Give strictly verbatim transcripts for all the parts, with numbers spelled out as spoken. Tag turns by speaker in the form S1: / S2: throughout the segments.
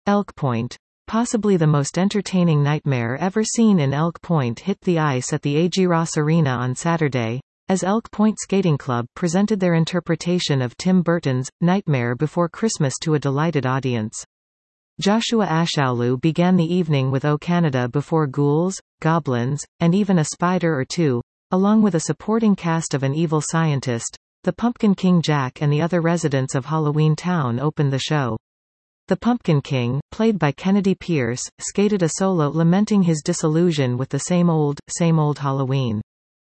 S1: Elk Point. Possibly the most entertaining nightmare ever seen in Elk Point hit the ice at the A G Ross Arena on Saturday, as Elk Point Skating Club presented their interpretation of Tim Burton's Nightmare Before Christmas to a delighted audience. Joshua Ashaolu began the evening with O Canada before ghouls, goblins, and even a spider or two, along with a supporting cast of an evil scientist. The Pumpkin King Jack and the other residents of Halloween Town opened the show. The Pumpkin King, played by Kennedy Pierce, skated a solo lamenting his disillusion with the same old, same old Halloween.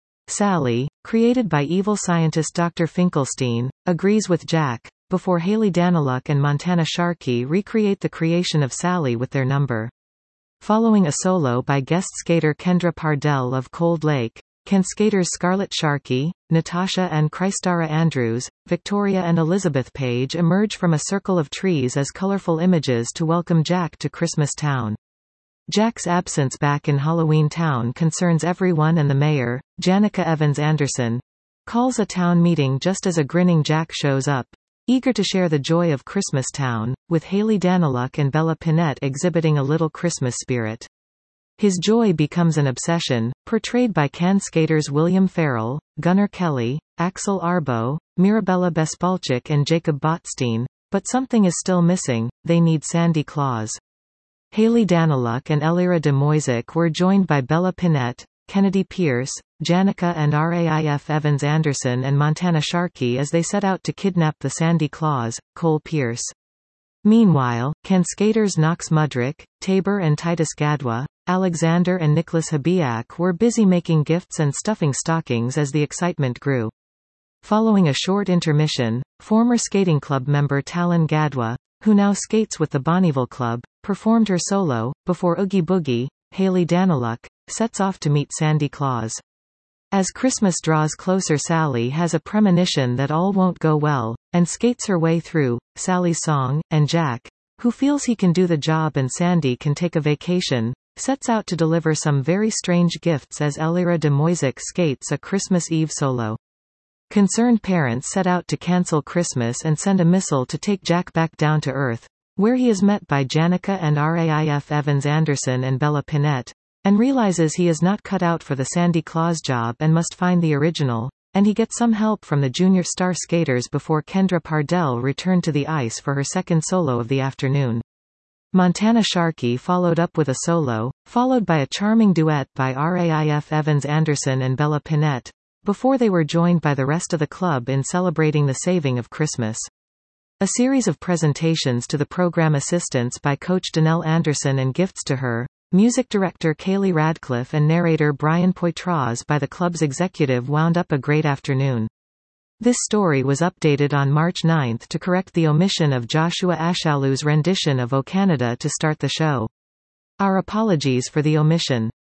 S1: Sally, created by evil scientist Doctor Finkelstein, agrees with Jack, before Haley Daniluk and Montana Sharkey recreate the creation of Sally with their number. Following a solo by guest skater Kendra Pardell of Cold Lake, can skaters Scarlett Sharkey, Natasha and Christara Andrews, Victoria and Elizabeth Page emerge from a circle of trees as colorful images to welcome Jack to Christmas Town. Jack's absence back in Halloween Town concerns everyone, and the mayor, Janica Evans Anderson, calls a town meeting just as a grinning Jack shows up, eager to share the joy of Christmas Town, with Haley Daniluk and Bella Pinette exhibiting a little Christmas spirit. His joy becomes an obsession, portrayed by can skaters William Farrell, Gunnar Kelly, Axel Arbo, Mirabella Bespalchik and Jacob Botstein, but something is still missing: they need Sandy Claus. Haley Daniluk and Elira de Moisic were joined by Bella Pinette, Kennedy Pierce, Janica and Raif Evans Anderson and Montana Sharkey as they set out to kidnap the Sandy Claus, Cole Pierce. Meanwhile, can skaters Knox Mudrick, Tabor and Titus Gadwa, Alexander and Nicholas Habiak were busy making gifts and stuffing stockings as the excitement grew. Following a short intermission, former skating club member Talon Gadwa, who now skates with the Bonneville Club, performed her solo, before Oogie Boogie, Haley Daniluk, sets off to meet Sandy Claus. As Christmas draws closer, Sally has a premonition that all won't go well, and skates her way through Sally's song, and Jack, who feels he can do the job and Sandy can take a vacation, sets out to deliver some very strange gifts as Elira de Moisic skates a Christmas Eve solo. Concerned parents set out to cancel Christmas and send a missile to take Jack back down to Earth, where he is met by Janica and Raif Evans Anderson and Bella Pinette, and realizes he is not cut out for the Sandy Claus job and must find the original, and he gets some help from the junior star skaters before Kendra Pardell returned to the ice for her second solo of the afternoon. Montana Sharkey followed up with a solo, followed by a charming duet by Raif Evans Anderson and Bella Pinette, before they were joined by the rest of the club in celebrating the saving of Christmas. A series of presentations to the program assistants by coach Danelle Anderson and gifts to her, music director Kaylee Radcliffe and narrator Brian Poitras by the club's executive wound up a great afternoon. This story was updated on March ninth to correct the omission of Joshua Ashaolu's rendition of O Canada to start the show. Our apologies for the omission.